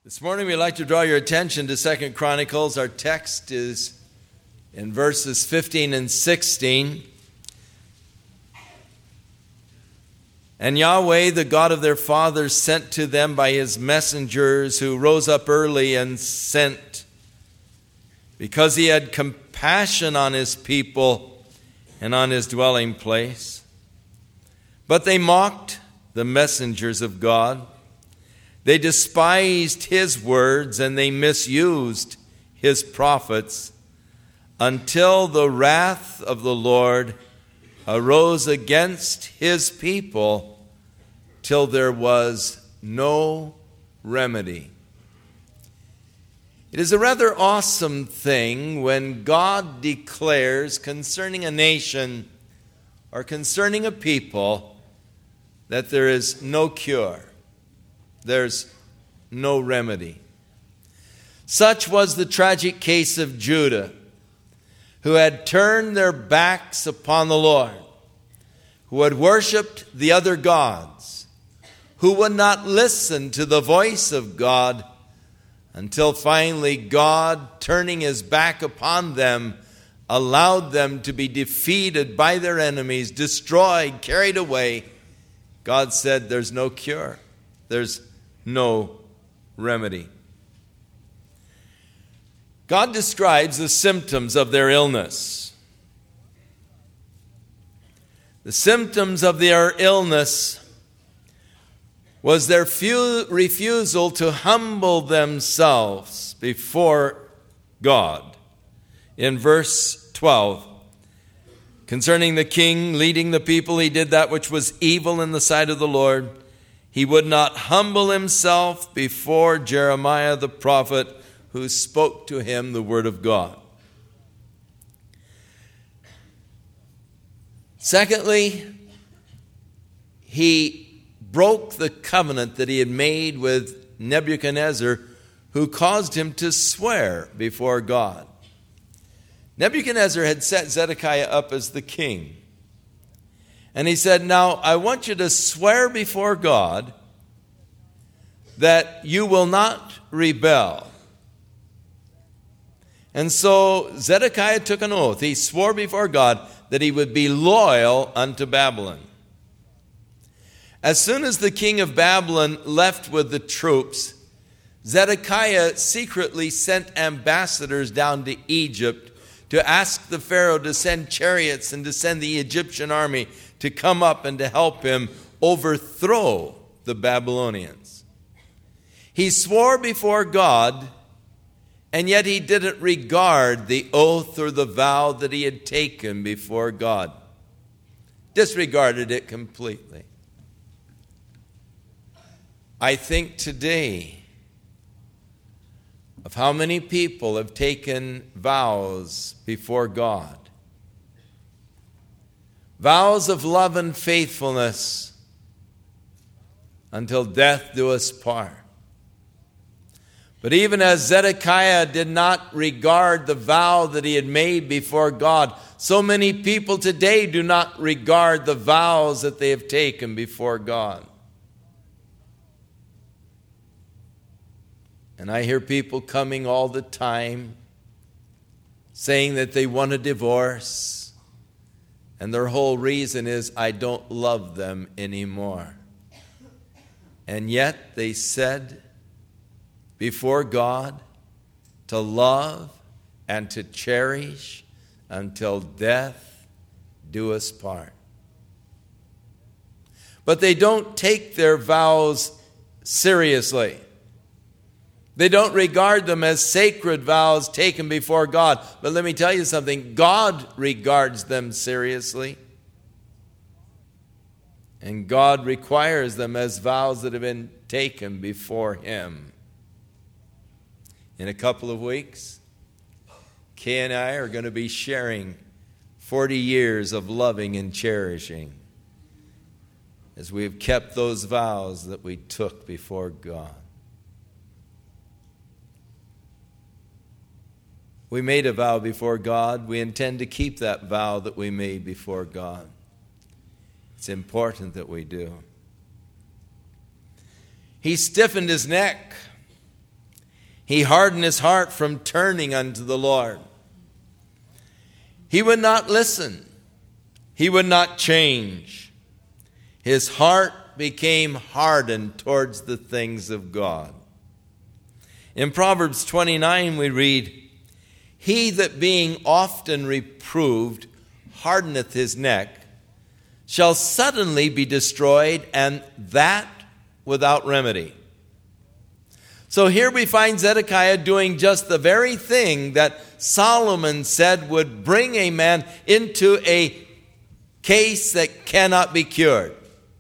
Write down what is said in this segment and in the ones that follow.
This morning we'd like to draw your attention to 2 Chronicles. Our text is in verses 15 and 16. And Yahweh, the God of their fathers, sent to them by his messengers, who rose up early and sent, because he had compassion on his people and on his dwelling place. But they mocked the messengers of God. They despised his words and they misused his prophets, until the wrath of the Lord arose against his people, till there was no remedy. It is a rather awesome thing when God declares concerning a nation or concerning a people that there is no cure. There's no remedy. Such was the tragic case of Judah, who had turned their backs upon the Lord, who had worshipped the other gods, who would not listen to the voice of God, until finally God, turning his back upon them, allowed them to be defeated by their enemies, destroyed, carried away. God said, there's no cure. There's no remedy. God describes the symptoms of their illness. The symptoms of their illness was their refusal to humble themselves before God. In verse 12, concerning the king leading the people, he did that which was evil in the sight of the Lord. He would not humble himself before Jeremiah the prophet, who spoke to him the word of God. Secondly, he broke the covenant that he had made with Nebuchadnezzar, who caused him to swear before God. Nebuchadnezzar had set Zedekiah up as the king. And he said, now I want you to swear before God that you will not rebel. And so Zedekiah took an oath. He swore before God that he would be loyal unto Babylon. As soon as the king of Babylon left with the troops, Zedekiah secretly sent ambassadors down to Egypt to ask the Pharaoh to send chariots and to send the Egyptian army to come up and to help him overthrow the Babylonians. He swore before God, and yet he didn't regard the oath or the vow that he had taken before God. Disregarded it completely. I think today of how many people have taken vows before God. Vows of love and faithfulness until death do us part. But even as Zedekiah did not regard the vow that he had made before God, so many people today do not regard the vows that they have taken before God. And I hear people coming all the time saying that they want a divorce. And their whole reason is, I don't love them anymore. And yet they said before God to love and to cherish until death do us part. But they don't take their vows seriously. They don't regard them as sacred vows taken before God. But let me tell you something. God regards them seriously. And God requires them as vows that have been taken before him. In a couple of weeks, Kay and I are going to be sharing 40 years of loving and cherishing as we have kept those vows that we took before God. We made a vow before God. We intend to keep that vow that we made before God. It's important that we do. He stiffened his neck He hardened his heart from turning unto the Lord. He would not listen. He would not change. His heart became hardened towards the things of God. In Proverbs 29 we read, He that being often reproved hardeneth his neck shall suddenly be destroyed, and that without remedy. So here we find Zedekiah doing just the very thing that Solomon said would bring a man into a case that cannot be cured.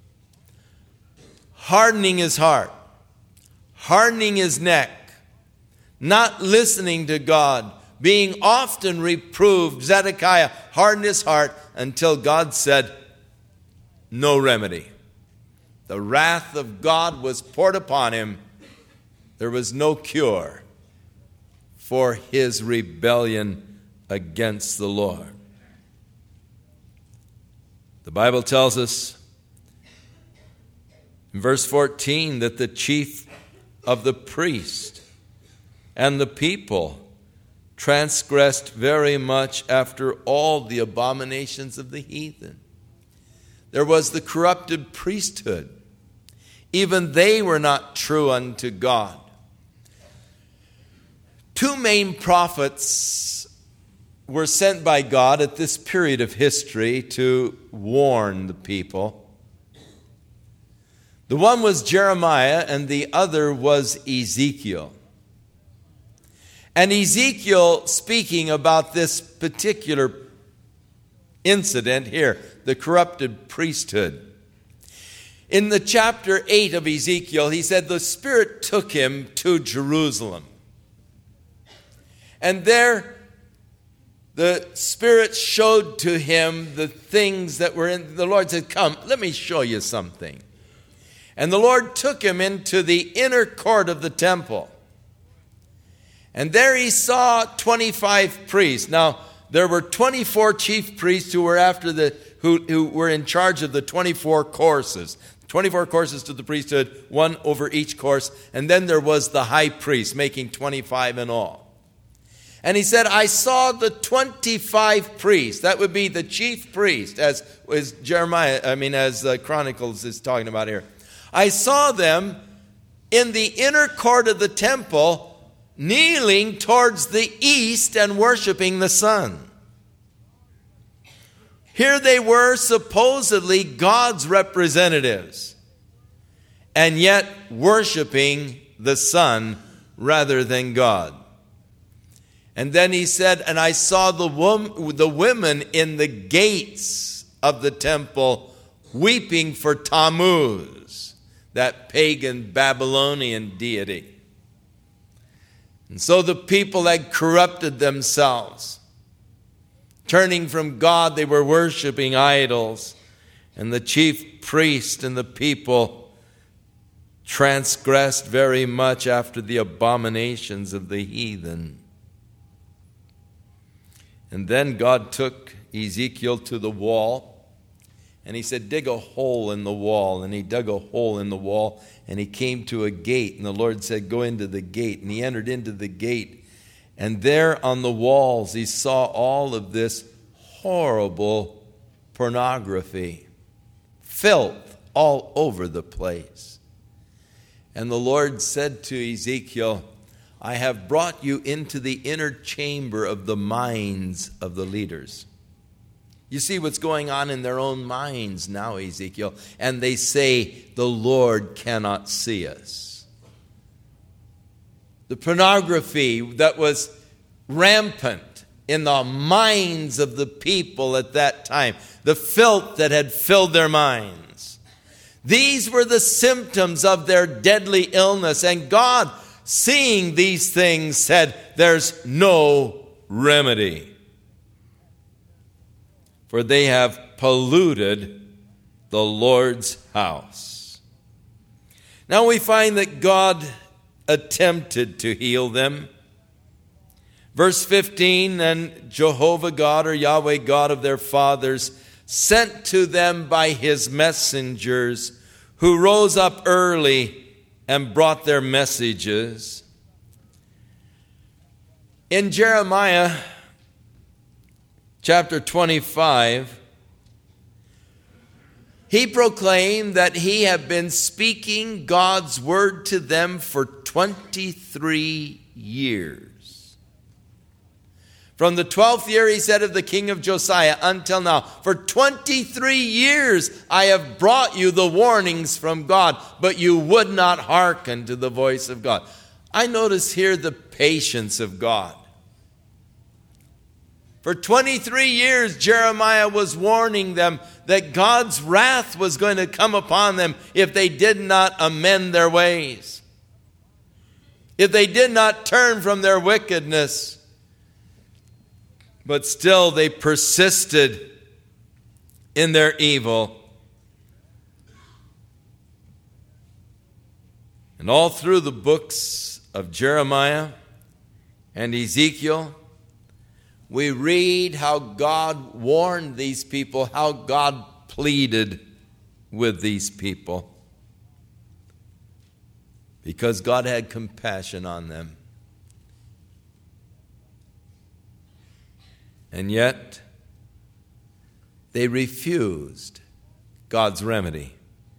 Hardening his heart, hardening his neck, not listening to God, being often reproved. Zedekiah hardened his heart until God said, no remedy. The wrath of God was poured upon him. There was no cure for his rebellion against the Lord. The Bible tells us in verse 14 that the chief of the priest and the people transgressed very much after all the abominations of the heathen. There was the corrupted priesthood. Even they were not true unto God. Two main prophets were sent by God at this period of history to warn the people. The one was Jeremiah and the other was Ezekiel. And Ezekiel, speaking about this particular incident here, the corrupted priesthood. In the chapter 8 of Ezekiel, he said, the Spirit took him to Jerusalem. And there, the Spirit showed to him the things that were in. The Lord said, come, let me show you something. And the Lord took him into the inner court of the temple. And there he saw 25 priests. Now, there were 24 chief priests who were who were in charge of the 24 courses. 24 courses to the priesthood, one over each course. And then there was the high priest, making 25 in all. And he said, I saw the 25 priests. That would be the chief priest, as Chronicles is talking about here. I saw them in the inner court of the temple, kneeling towards the east and worshiping the sun. Here they were, supposedly God's representatives, and yet worshiping the sun rather than God. And then he said, and I saw the women in the gates of the temple weeping for Tammuz, that pagan Babylonian deity. And so the people had corrupted themselves. Turning from God, they were worshiping idols. And the chief priest and the people transgressed very much after the abominations of the heathen. And then God took Ezekiel to the wall. And he said, dig a hole in the wall. And he dug a hole in the wall. And he came to a gate. And the Lord said, go into the gate. And he entered into the gate. And there on the walls he saw all of this horrible pornography. Filth all over the place. And the Lord said to Ezekiel, I have brought you into the inner chamber of the minds of the leaders. You see what's going on in their own minds now, Ezekiel. And they say, the Lord cannot see us. The pornography that was rampant in the minds of the people at that time. The filth that had filled their minds. These were the symptoms of their deadly illness. And God, seeing these things, said, there's no remedy. For they have polluted the Lord's house. Now we find that God attempted to heal them. Verse 15, and Jehovah God, or Yahweh God of their fathers, sent to them by his messengers, who rose up early and brought their messages. In Jeremiah chapter 25, he proclaimed that he had been speaking God's word to them for 23 years. From the 12th year, he said, of the king of Josiah until now, for 23 years I have brought you the warnings from God, but you would not hearken to the voice of God. I notice here the patience of God. For 23 years, Jeremiah was warning them that God's wrath was going to come upon them if they did not amend their ways, if they did not turn from their wickedness. But still they persisted in their evil. And all through the books of Jeremiah and Ezekiel, we read how God warned these people, how God pleaded with these people, because God had compassion on them. And yet, they refused God's remedy.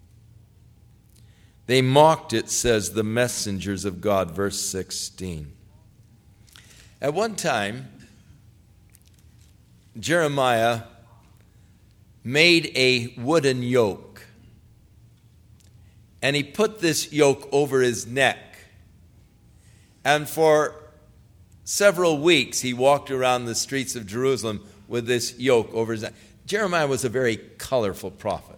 They mocked it, says the messengers of God, verse 16. At one time, Jeremiah made a wooden yoke, and he put this yoke over his neck. And for several weeks, he walked around the streets of Jerusalem with this yoke over his neck. Jeremiah was a very colorful prophet.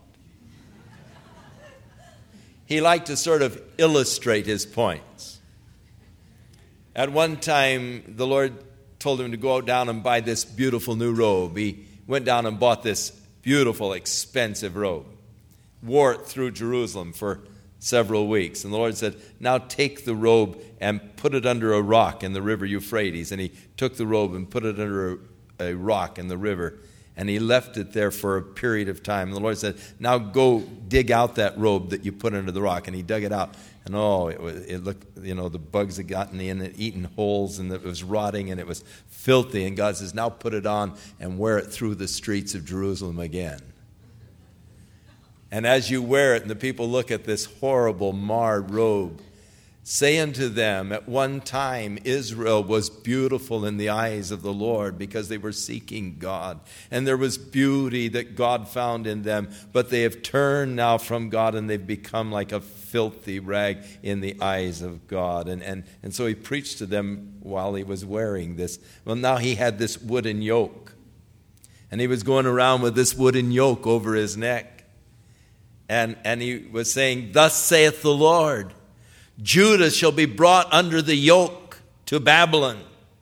He liked to sort of illustrate his points. At one time, the Lord told him to go down and buy this beautiful new robe. He went down and bought this beautiful, expensive robe, wore it through Jerusalem for several weeks. And the Lord said, now take the robe and put it under a rock in the river Euphrates. And he took the robe and put it under a rock in the river. And he left it there for a period of time. And the Lord said, now go dig out that robe that you put under the rock. And he dug it out. And it looked, the bugs had gotten in it, eaten holes, and it was rotting, and it was filthy. And God says, now put it on and wear it through the streets of Jerusalem again. And as you wear it, and the people look at this horrible, marred robe, say unto them, at one time Israel was beautiful in the eyes of the Lord because they were seeking God. And there was beauty that God found in them, but they have turned now from God and they've become like a filthy rag in the eyes of God. And so he preached to them while he was wearing this. Well, now he had this wooden yoke. And he was going around with this wooden yoke over his neck. And he was saying, thus saith the Lord, Judah shall be brought under the yoke to Babylon.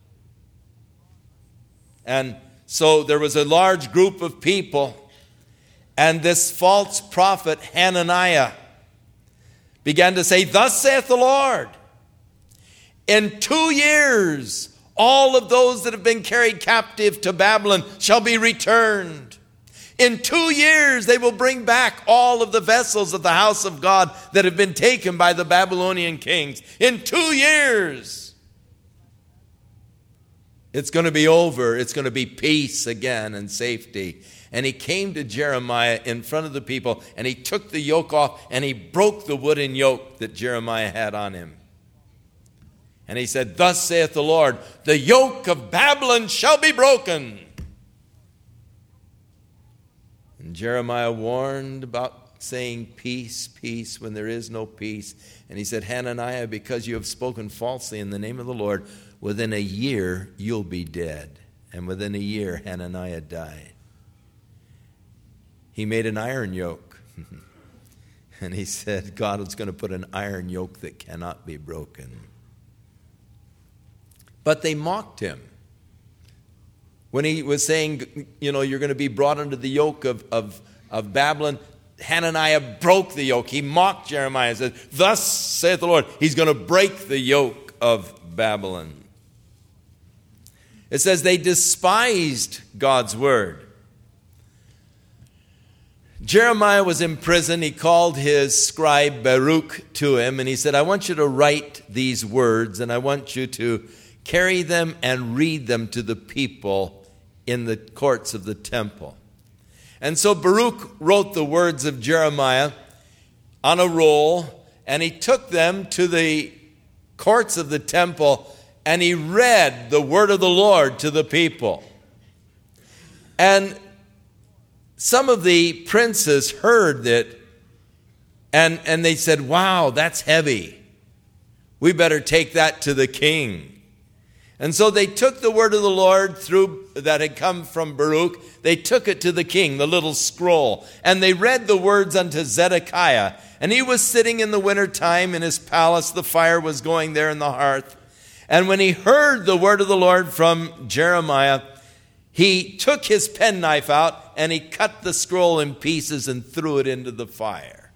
And so there was a large group of people, and this false prophet Hananiah began to say, thus saith the Lord, in 2 years all of those that have been carried captive to Babylon shall be returned. In 2 years, they will bring back all of the vessels of the house of God that have been taken by the Babylonian kings. In 2 years, it's going to be over. It's going to be peace again and safety. And he came to Jeremiah in front of the people, and he took the yoke off, and he broke the wooden yoke that Jeremiah had on him. And he said, thus saith the Lord, the yoke of Babylon shall be broken. And Jeremiah warned about saying peace, peace, when there is no peace. And he said, Hananiah, because you have spoken falsely in the name of the Lord, within a year you'll be dead. And within a year Hananiah died. He made an iron yoke. And he said, God is going to put an iron yoke that cannot be broken. But they mocked him. When he was saying, you're going to be brought under the yoke of Babylon, Hananiah broke the yoke. He mocked Jeremiah and said, thus saith the Lord, he's going to break the yoke of Babylon. It says they despised God's word. Jeremiah was in prison. He called his scribe Baruch to him, and he said, I want you to write these words, and I want you to carry them and read them to the people in the courts of the temple. And so Baruch wrote the words of Jeremiah on a roll, and he took them to the courts of the temple, and he read the word of the Lord to the people. And some of the princes heard it, and they said, "Wow, that's heavy. We better take that to the king." And so they took the word of the Lord that had come from Baruch. They took it to the king, the little scroll, and they read the words unto Zedekiah. And he was sitting in the winter time in his palace. The fire was going there in the hearth. And when he heard the word of the Lord from Jeremiah, he took his penknife out and he cut the scroll in pieces and threw it into the fire.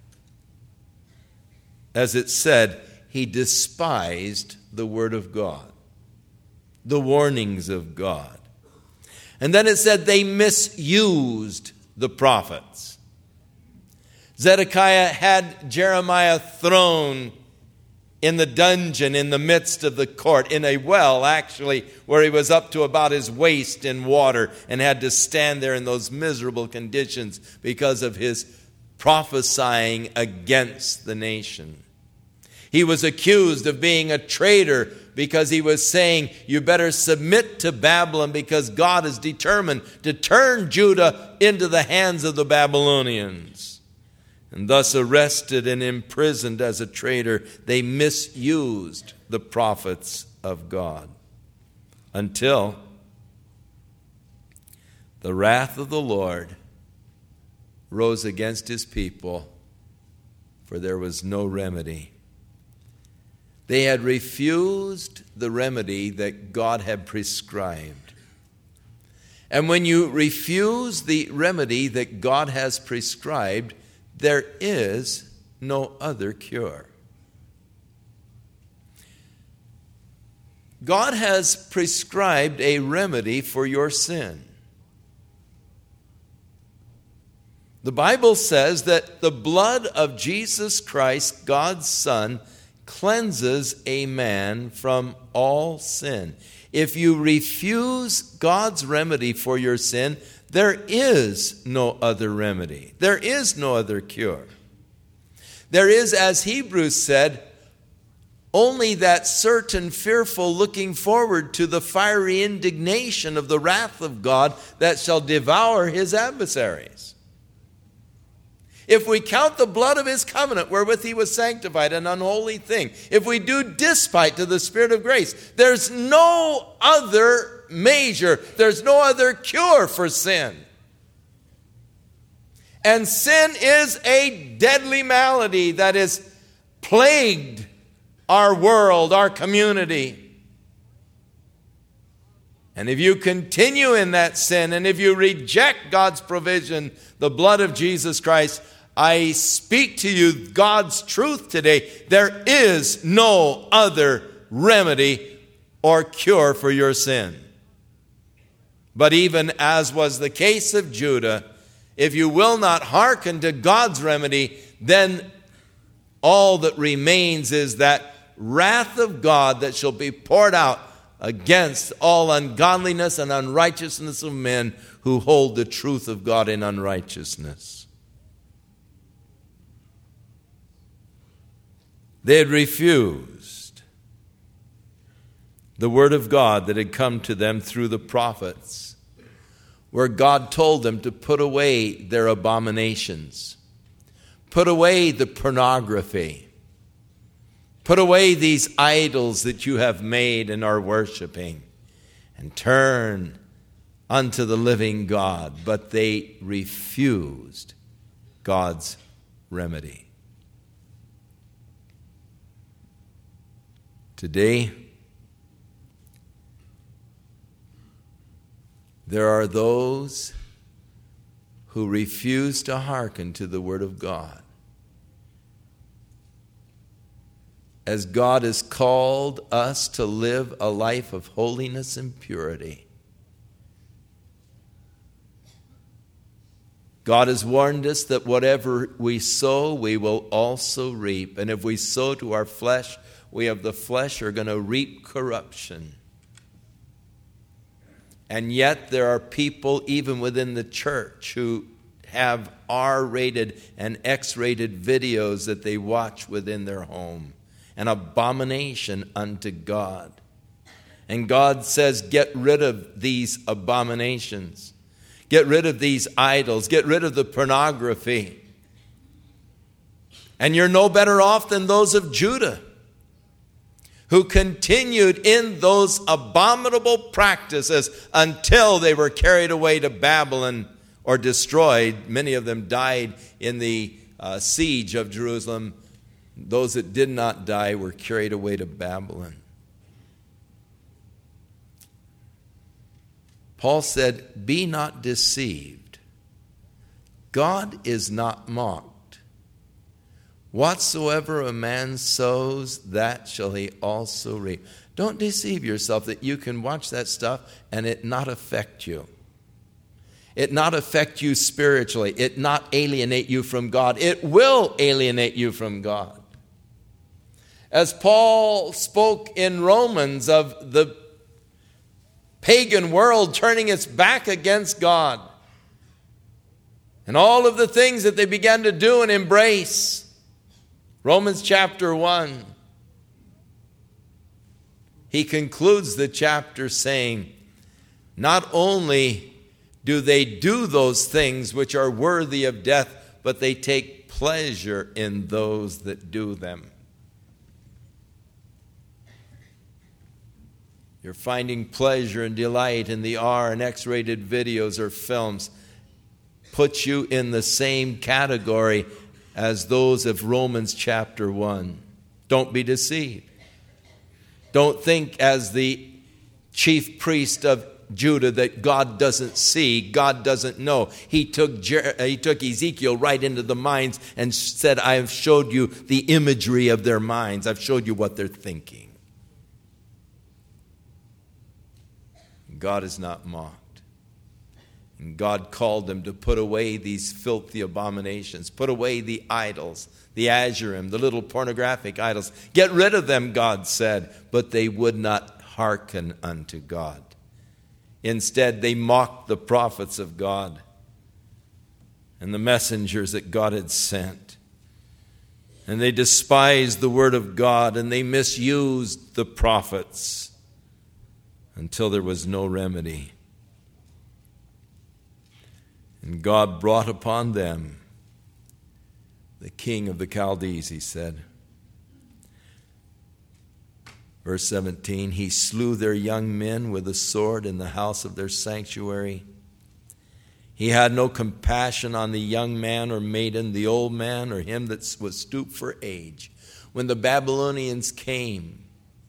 As it said, he despised the word of God, the warnings of God. And then it said they misused the prophets. Zedekiah had Jeremiah thrown in the dungeon in the midst of the court, in a well actually, where he was up to about his waist in water and had to stand there in those miserable conditions because of his prophesying against the nation. He was accused of being a traitor because he was saying, "You better submit to Babylon because God is determined to turn Judah into the hands of the Babylonians." And thus arrested and imprisoned as a traitor, they misused the prophets of God until the wrath of the Lord rose against his people, for there was no remedy. They had refused the remedy that God had prescribed. And when you refuse the remedy that God has prescribed, there is no other cure. God has prescribed a remedy for your sin. The Bible says that the blood of Jesus Christ, God's Son, cleanses a man from all sin. If you refuse God's remedy for your sin, there is no other remedy. There is no other cure. There is, as Hebrews said, only that certain fearful looking forward to the fiery indignation of the wrath of God that shall devour his adversaries. If we count the blood of his covenant wherewith he was sanctified an unholy thing, if we do despite to the Spirit of grace, there's no other measure, there's no other cure for sin. And sin is a deadly malady that has plagued our world, our community. And if you continue in that sin, and if you reject God's provision, the blood of Jesus Christ, I speak to you God's truth today. There is no other remedy or cure for your sin. But even as was the case of Judah, if you will not hearken to God's remedy, then all that remains is that wrath of God that shall be poured out against all ungodliness and unrighteousness of men who hold the truth of God in unrighteousness. They had refused the word of God that had come to them through the prophets, where God told them to put away their abominations, put away the pornography, put away these idols that you have made and are worshiping, and turn unto the living God. But they refused God's remedy. Today, there are those who refuse to hearken to the word of God. As God has called us to live a life of holiness and purity, God has warned us that whatever we sow, we will also reap. And if we sow to our flesh, we of the flesh are going to reap corruption. And yet there are people even within the church who have R-rated and X-rated videos that they watch within their home. An abomination unto God. And God says, get rid of these abominations. Get rid of these idols. Get rid of the pornography. And you're no better off than those of Judah, who continued in those abominable practices until they were carried away to Babylon or destroyed. Many of them died in the siege of Jerusalem. Those that did not die were carried away to Babylon. Paul said, be not deceived. God is not mocked. Whatsoever a man sows, that shall he also reap. Don't deceive yourself that you can watch that stuff and it not affect you. It not affect you spiritually. It not alienate you from God. It will alienate you from God. As Paul spoke in Romans of the pagan world turning its back against God and all of the things that they began to do and embrace. Romans chapter 1. He concludes the chapter saying, not only do they do those things which are worthy of death, but they take pleasure in those that do them. You're finding pleasure and delight in the R and X-rated videos or films. Puts you in the same category as those of Romans chapter 1. Don't be deceived. Don't think as the chief priest of Judah that God doesn't see, God doesn't know. He took Ezekiel right into the minds and said, I have showed you the imagery of their minds. I've showed you what they're thinking. God is not mocked. And God called them to put away these filthy abominations, put away the idols, the Asherim, the little pornographic idols. Get rid of them, God said, but they would not hearken unto God. Instead, they mocked the prophets of God and the messengers that God had sent. And they despised the word of God, and they misused the prophets until there was no remedy. And God brought upon them the king of the Chaldees, he said. Verse 17, he slew their young men with a sword in the house of their sanctuary. He had no compassion on the young man or maiden, the old man or him that was stooped for age. When the Babylonians came,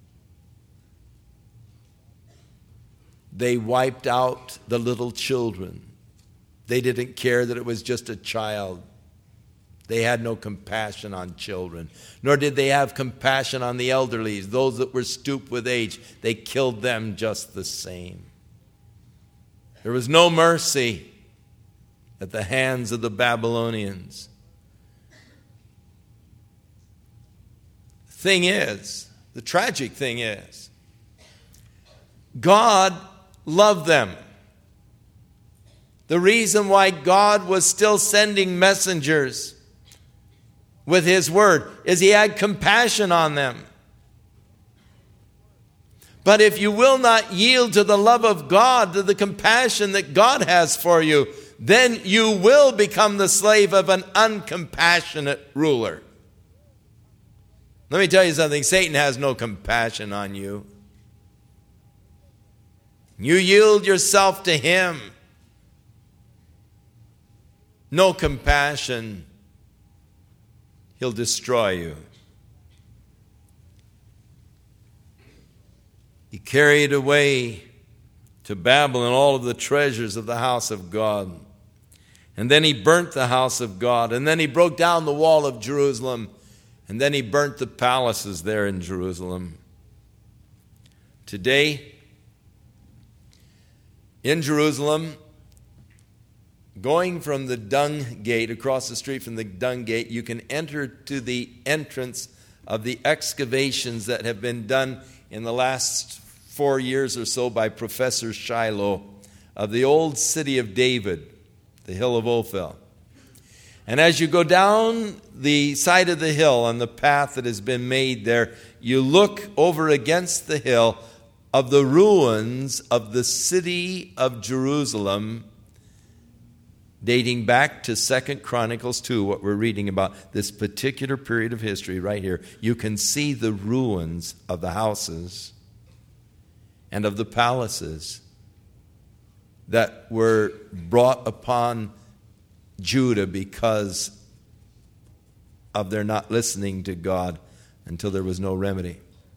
they wiped out the little children. They didn't care that it was just a child. They had no compassion on children, nor did they have compassion on the elderly, those that were stooped with age. They killed them just the same. There was no mercy at the hands of the Babylonians. The tragic thing is, God loved them. The reason why God was still sending messengers with his word is he had compassion on them. But if you will not yield to the love of God, to the compassion that God has for you, then you will become the slave of an uncompassionate ruler. Let me tell you something. Satan has no compassion on you. You yield yourself to him. No compassion. He'll destroy you. He carried away to Babylon all of the treasures of the house of God. And then he burnt the house of God. And then he broke down the wall of Jerusalem. And then he burnt the palaces there in Jerusalem. Today, in Jerusalem, going from the Dung Gate, across the street from the Dung Gate, you can enter to the entrance of the excavations that have been done in the last 4 years or so by Professor Shiloh of the old city of David, the hill of Ophel. And as you go down the side of the hill on the path that has been made there, you look over against the hill of the ruins of the city of Jerusalem, dating back to 2 Chronicles 2, what we're reading about, this particular period of history right here. You can see the ruins of the houses and of the palaces that were brought upon Judah because of their not listening to God until there was no remedy.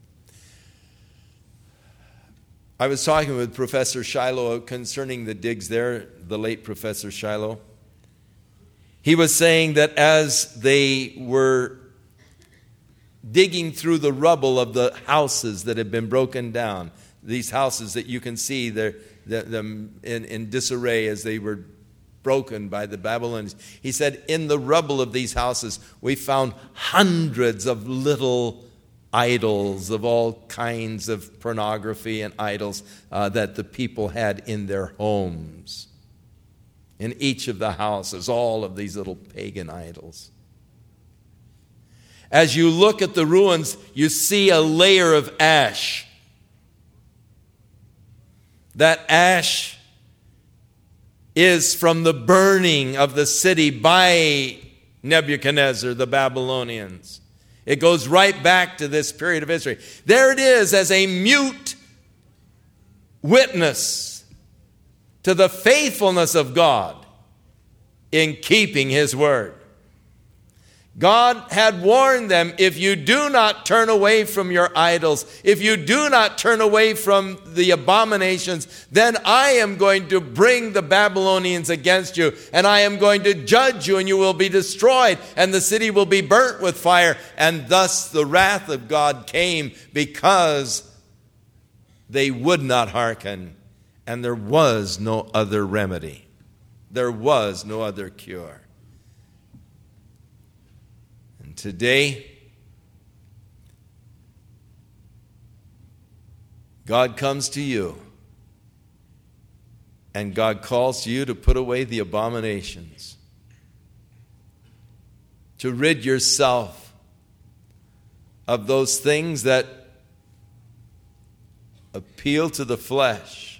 I was talking with Professor Shiloh concerning the digs there, the late Professor Shiloh. He was saying that as they were digging through the rubble of the houses that had been broken down, these houses that you can see them in disarray as they were broken by the Babylonians. He said, in the rubble of these houses, we found hundreds of little idols of all kinds of pornography and idols that the people had in their homes. In each of the houses, all of these little pagan idols. As you look at the ruins, you see a layer of ash. That ash is from the burning of the city by Nebuchadnezzar, the Babylonians. It goes right back to this period of history. There it is as a mute witness to the faithfulness of God in keeping His word. God had warned them, if you do not turn away from your idols, if you do not turn away from the abominations, then I am going to bring the Babylonians against you, and I am going to judge you, and you will be destroyed, and the city will be burnt with fire. And thus the wrath of God came because they would not hearken, and there was no other remedy. There was no other cure. Today, God comes to you, and God calls you to put away the abominations, to rid yourself of those things that appeal to the flesh,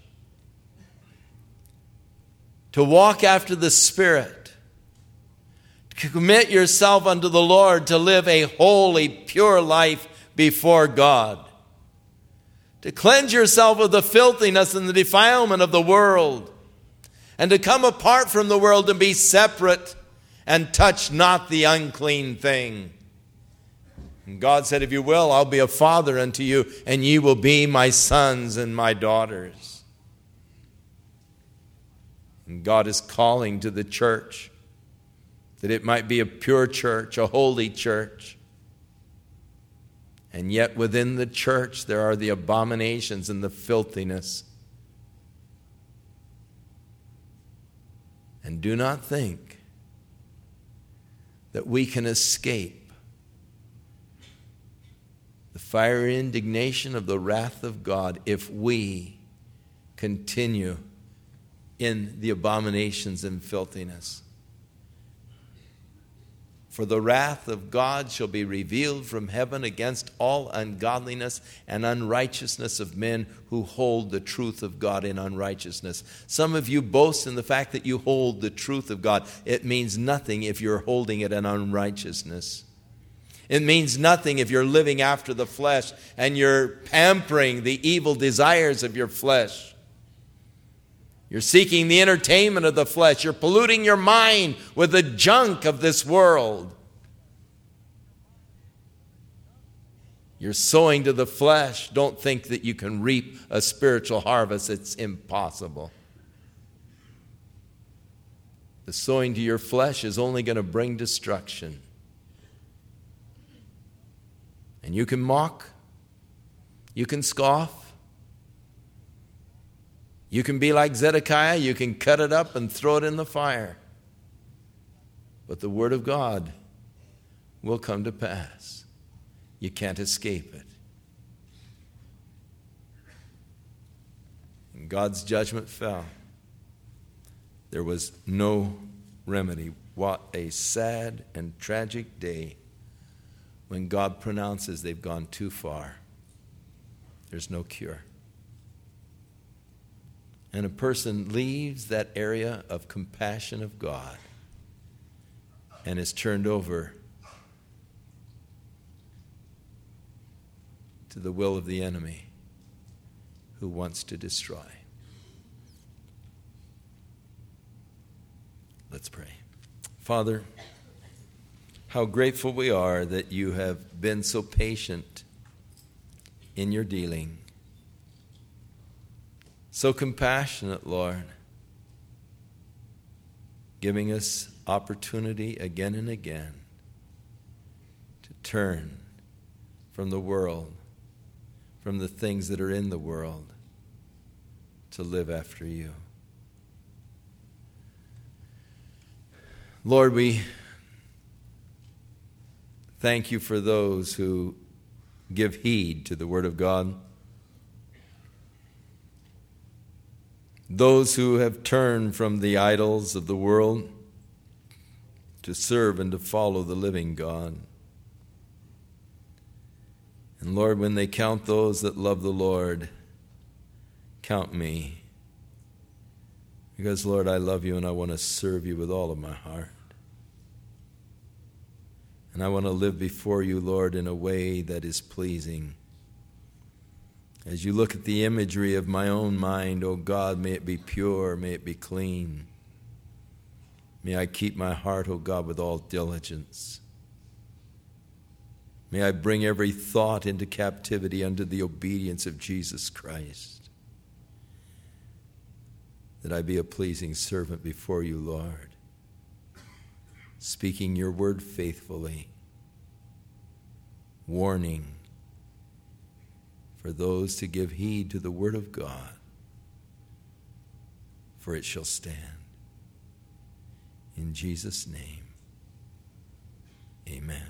to walk after the Spirit, to commit yourself unto the Lord, to live a holy, pure life before God, to cleanse yourself of the filthiness and the defilement of the world, and to come apart from the world and be separate and touch not the unclean thing. And God said, if you will, I'll be a father unto you, and ye will be my sons and my daughters. And God is calling to the church, that it might be a pure church, a holy church. And yet within the church there are the abominations and the filthiness. And do not think that we can escape the fiery indignation of the wrath of God if we continue in the abominations and filthiness. For the wrath of God shall be revealed from heaven against all ungodliness and unrighteousness of men who hold the truth of God in unrighteousness. Some of you boast in the fact that you hold the truth of God. It means nothing if you're holding it in unrighteousness. It means nothing if you're living after the flesh and you're pampering the evil desires of your flesh. You're seeking the entertainment of the flesh. You're polluting your mind with the junk of this world. You're sowing to the flesh. Don't think that you can reap a spiritual harvest. It's impossible. The sowing to your flesh is only going to bring destruction. And you can mock. You can scoff. You can be like Zedekiah, you can cut it up and throw it in the fire. But the word of God will come to pass. You can't escape it. God's judgment fell. There was no remedy. What a sad and tragic day when God pronounces they've gone too far. There's no cure. And a person leaves that area of compassion of God and is turned over to the will of the enemy who wants to destroy. Let's pray. Father, how grateful we are that you have been so patient in your dealing. So compassionate, Lord, giving us opportunity again and again to turn from the world, from the things that are in the world, to live after you. Lord, we thank you for those who give heed to the Word of God. Those who have turned from the idols of the world to serve and to follow the living God. And Lord, when they count those that love the Lord, count me. Because, Lord, I love you and I want to serve you with all of my heart. And I want to live before you, Lord, in a way that is pleasing. As you look at the imagery of my own mind, oh God, may it be pure, may it be clean. May I keep my heart, oh God, with all diligence. May I bring every thought into captivity under the obedience of Jesus Christ. That I be a pleasing servant before you, Lord, speaking your word faithfully, warning for those to give heed to the word of God, for it shall stand. In Jesus' name, amen.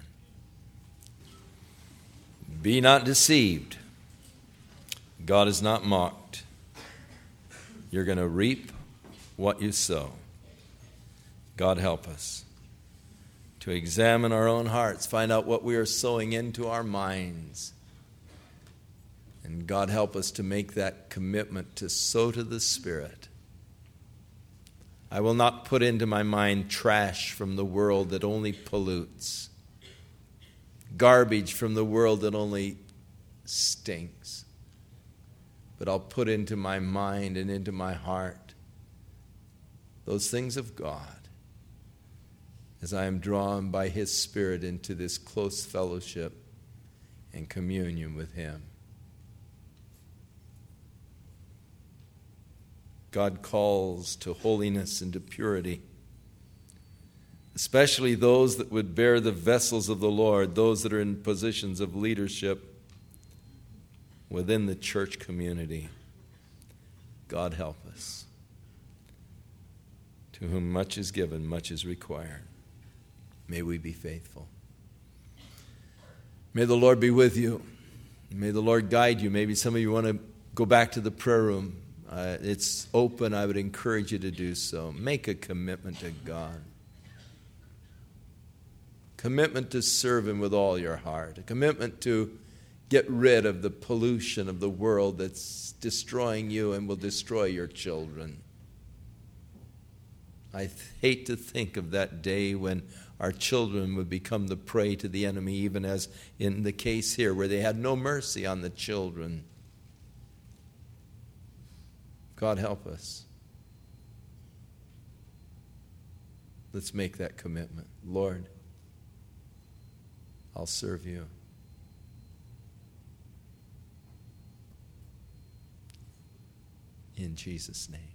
Be not deceived. God is not mocked. You're going to reap what you sow. God help us to examine our own hearts, find out what we are sowing into our minds. And God help us to make that commitment to sow to the Spirit. I will not put into my mind trash from the world that only pollutes, garbage from the world that only stinks. But I'll put into my mind and into my heart those things of God as I am drawn by His Spirit into this close fellowship and communion with Him. God calls to holiness and to purity, especially those that would bear the vessels of the Lord, those that are in positions of leadership within the church community. God help us. To whom much is given, much is required. May we be faithful. May the Lord be with you. May the Lord guide you. Maybe some of you want to go back to the prayer room. It's open. I would encourage you to do so. Make a commitment to God. Commitment to serve Him with all your heart. A commitment to get rid of the pollution of the world that's destroying you and will destroy your children. I hate to think of that day when our children would become the prey to the enemy, even as in the case here where they had no mercy on the children. God help us. Let's make that commitment. Lord, I'll serve you. In Jesus' name.